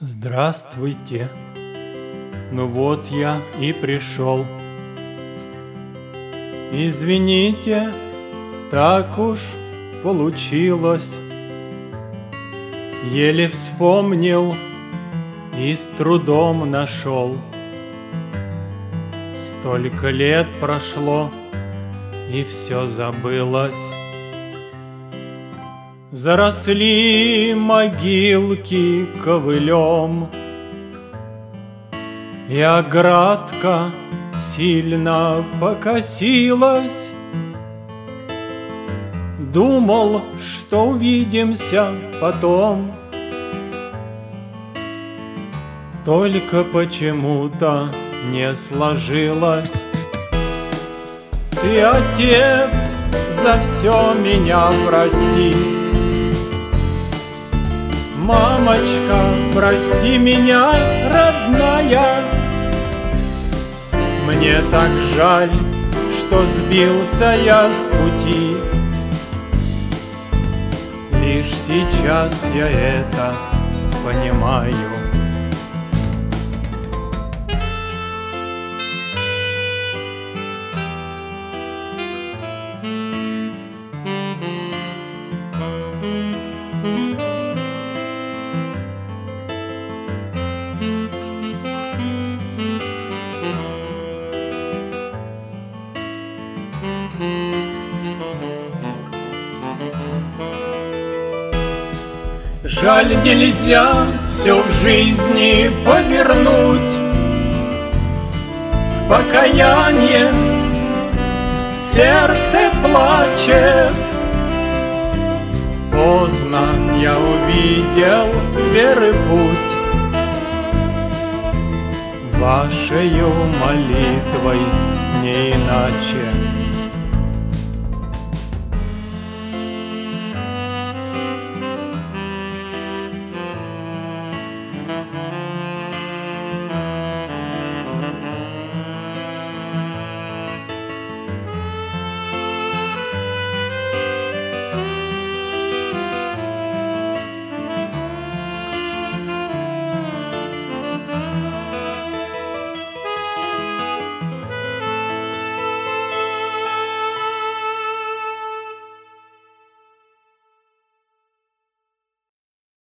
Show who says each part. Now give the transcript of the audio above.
Speaker 1: Здравствуйте, ну вот я и пришел. Извините, так уж получилось. Еле вспомнил и с трудом нашел. Столько лет прошло, и все забылось. Заросли могилки ковылем, и оградка сильно покосилась. Думал, что увидимся потом, только почему-то не сложилось. Ты, отец, за все меня прости. Мамочка, прости меня, родная. Мне так жаль, что сбился я с пути. Лишь сейчас я это понимаю. Жаль, нельзя все в жизни повернуть в покаяние, сердце плачет. Поздно я увидел веры путь, вашею молитвой не иначе.